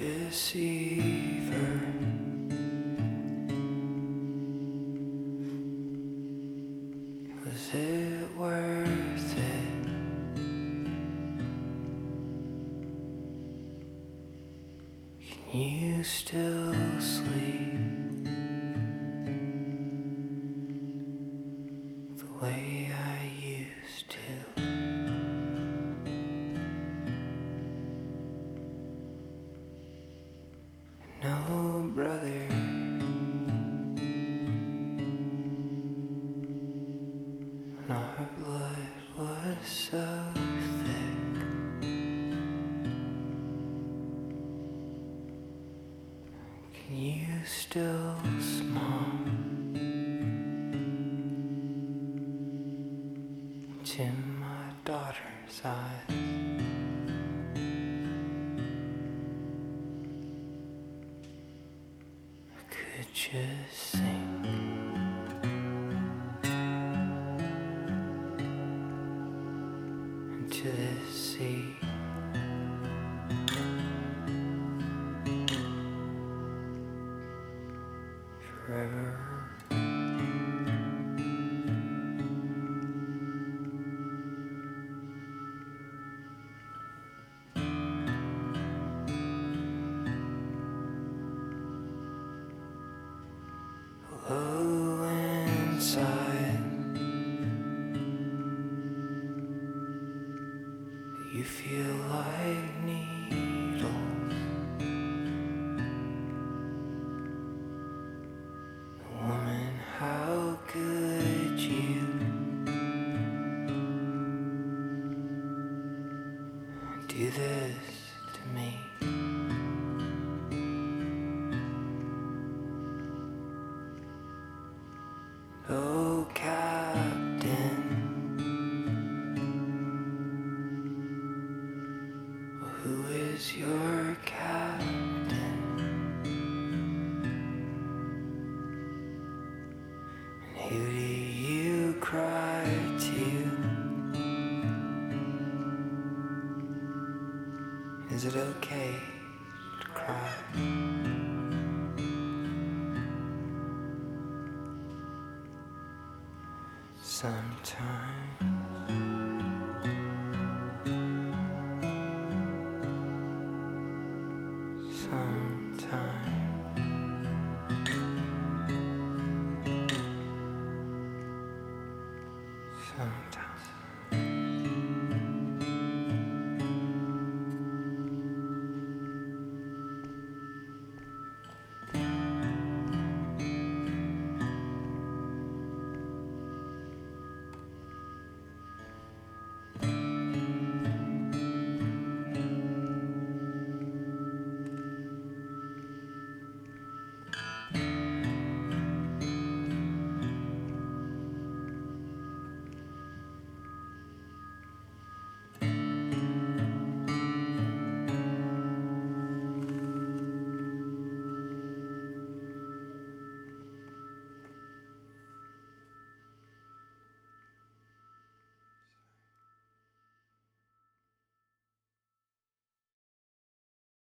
deceiver. Was it worth it? Can you still sleep the way I used to? No, brother, our blood was so thick. Can you still smile into my daughter's eyes? Could just sink into this sea. Forever. Low inside, you feel like needles. Woman, how could you do this to me? Oh, Captain, who is your captain? And who do you cry to? Is it okay to cry? Sometimes